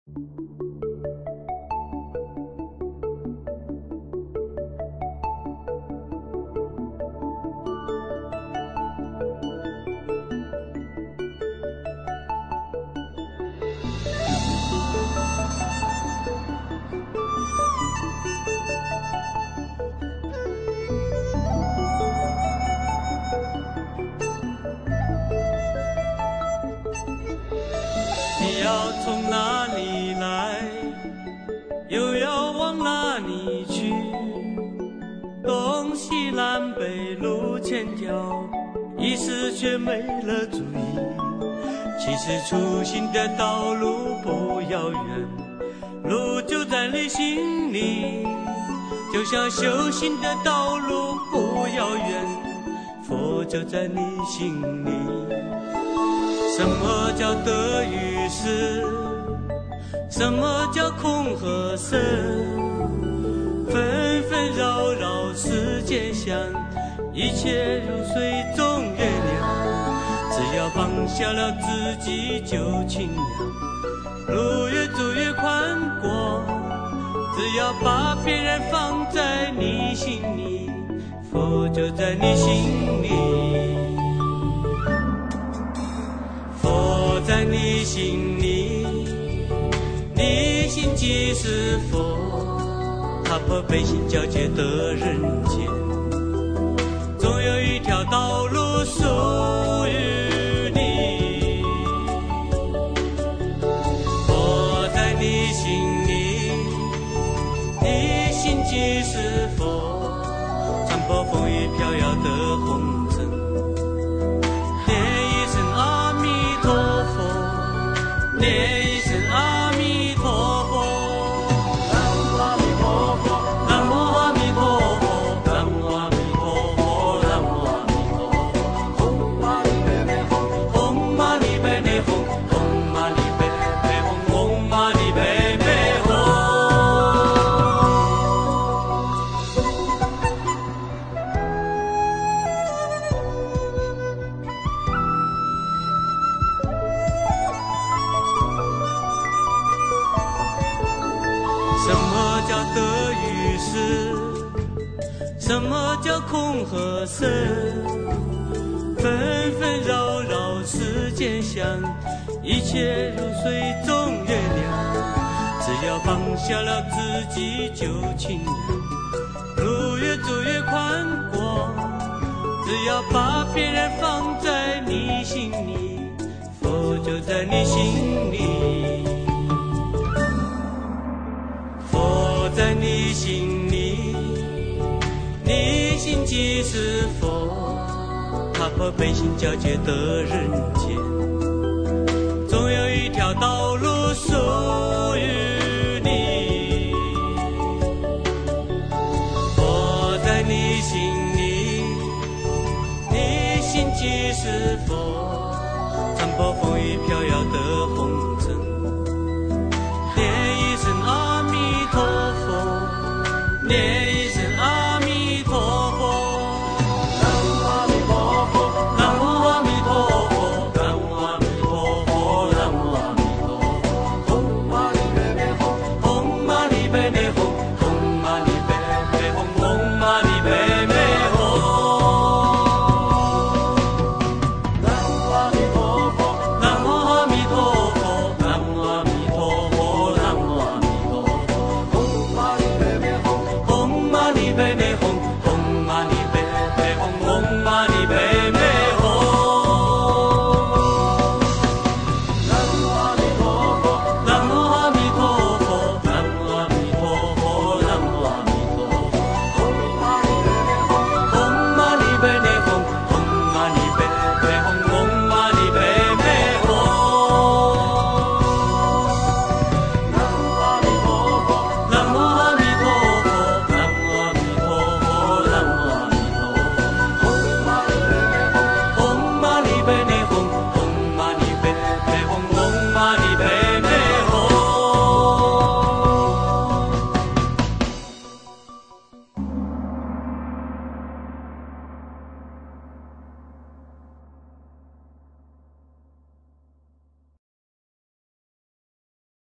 你要从哪里来，又要往哪里去？东西南北路千条，一时却没了主意。其实出行的道路不遥远，路就在你心里。就像修行的道路不遥远，佛就在你心里。什么叫得与失？什么叫空和色？纷纷扰扰世间香，一切如水中月亮。只要放下了自己就清凉，路越走越宽广。只要把别人放在你心里，佛就在你心里。佛在你心里，你心即是佛，踏破悲心交接的人间，总有一条道路属于你。佛在你心里，你心即是佛，穿破风雨飘摇的红尘，念一声阿弥陀佛，南无阿弥陀佛，南无阿弥陀佛，南无阿弥陀佛，唵嘛呢呗呗吽，唵嘛呢呗呗吽，唵嘛呢呗呗吽，唵嘛呢呗呗吽。什么叫得与失？什么叫空和色？纷纷扰扰世间香，一切如水中月亮。只要放下了自己就清凉，路越走越宽广。只要把别人放在你心里，佛就在你心里。佛在你心里，你心即是佛，踏破悲心交接的人间，总有一条道